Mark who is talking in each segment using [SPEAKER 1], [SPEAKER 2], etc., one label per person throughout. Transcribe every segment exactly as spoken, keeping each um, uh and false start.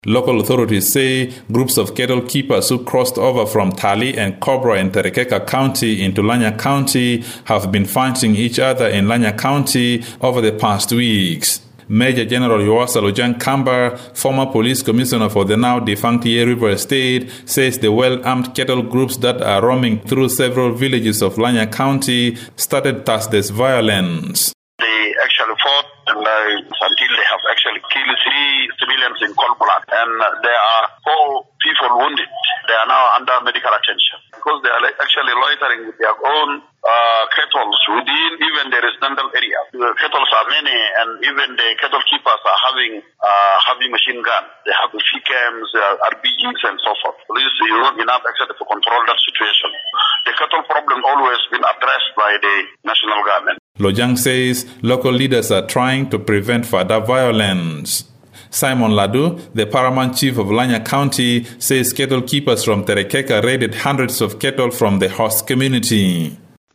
[SPEAKER 1] Local authorities say groups of cattle keepers who crossed over from Tali and Cobra in Terekeka County into Lanya County have been fighting each other in Lanya County over the past weeks. Major General Yowasa Lojang Kamba, former police commissioner for the now defunct Ye River Estate, says the well-armed cattle groups that are roaming through several villages of Lanya County started Thursday's violence.
[SPEAKER 2] They actually fought and, uh, until they have actually killed three civilians in Kolpolan, and uh, there are four people wounded. They are now under medical attention because they are actually loitering with their own uh, cattle within even the residential area. The cattle are many, and even the cattle keepers are having uh, having machine guns. They have the F I C A Ms, uh, R P Gs, and so forth. Police is not enough actually to control that situation. The cattle problem always been addressed by the national government.
[SPEAKER 1] Lojang says local leaders are trying to prevent further violence. Simon Ladu, the paramount chief of Lanya County, says cattle keepers from Terekeka raided hundreds of cattle from the host community.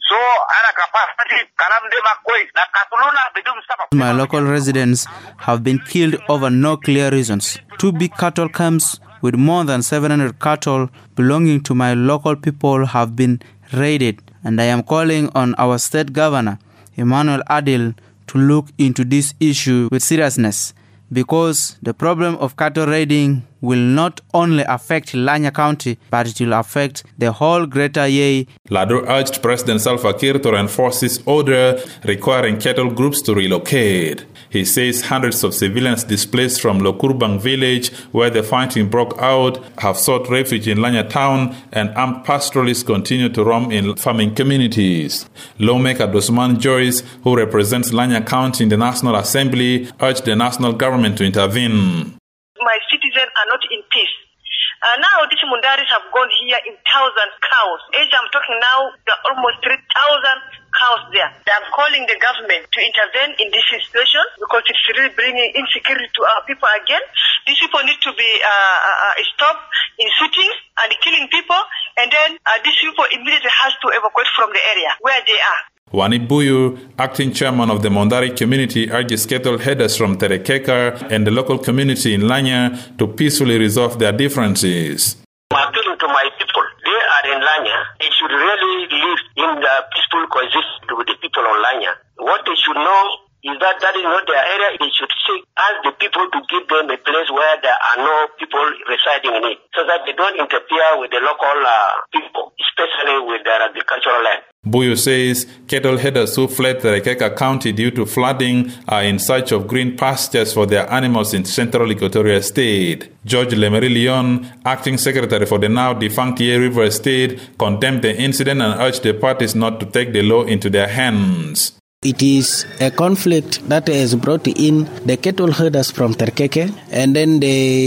[SPEAKER 3] My local residents have been killed over no clear reasons. Two big cattle camps with more than seven hundred cattle belonging to my local people have been raided, and I am calling on our state governor, Emmanuel Adil, to look into this issue with seriousness, because the problem of cattle raiding will not only affect Lanya County, but it will affect the whole greater Yei.
[SPEAKER 1] Ladu urged President Salva Kiir to enforce his order requiring cattle groups to relocate. He says hundreds of civilians displaced from Lokurbang village, where the fighting broke out, have sought refuge in Lanya town, and armed pastoralists continue to roam in farming communities. Lawmaker Dosman Joyce, who represents Lanya County in the National Assembly, urged the national government to intervene.
[SPEAKER 4] My citizens are not in peace. Uh, now these Mundaris have gone here in thousand cows. As I'm talking now, there are almost three thousand cows there. I'm calling the government to intervene in this situation because it's really bringing insecurity to our people again. These people need to be uh, uh, stopped in shooting and killing people, and then uh, these people immediately has to evacuate from the area where they are.
[SPEAKER 1] Wani Buyu, acting chairman of the Mondari community, urges cattle headers from Terekeka and the local community in Lanya to peacefully resolve their differences.
[SPEAKER 5] I'm appealing to my people. They are in Lanya. They should really live in the peaceful coexistence with the people of Lanya. What they should know is that that is not their area. They should seek, ask the people to give them a place where there are no people residing in it, so that they don't interfere with the local uh, people, especially with their agricultural land.
[SPEAKER 1] Buyu says cattle headers who fled Terekeka County due to flooding are in search of green pastures for their animals in central Equatoria State. George Lemery Leon, acting secretary for the now defunct Ye River Estate, condemned the incident and urged the parties not to take the law into their hands.
[SPEAKER 6] It is a conflict that has brought in the cattle herders from Terekeka and then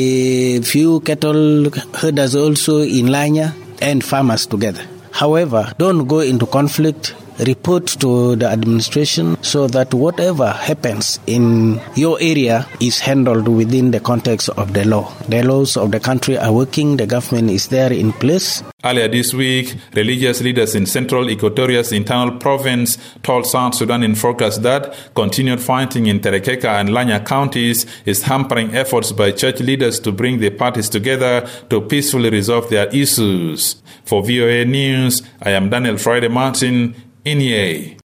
[SPEAKER 6] the few cattle herders also in Lanya and farmers together. However, don't go into conflict. Report to the administration so that whatever happens in your area is handled within the context of the law. The laws of the country are working. The government is there in place.
[SPEAKER 1] Earlier this week, religious leaders in central Equatoria's internal province told South Sudan in Focus that continued fighting in Terekeka and Lanya counties is hampering efforts by church leaders to bring the parties together to peacefully resolve their issues. For V O A News, I am Daniel Friday Martin in Yei.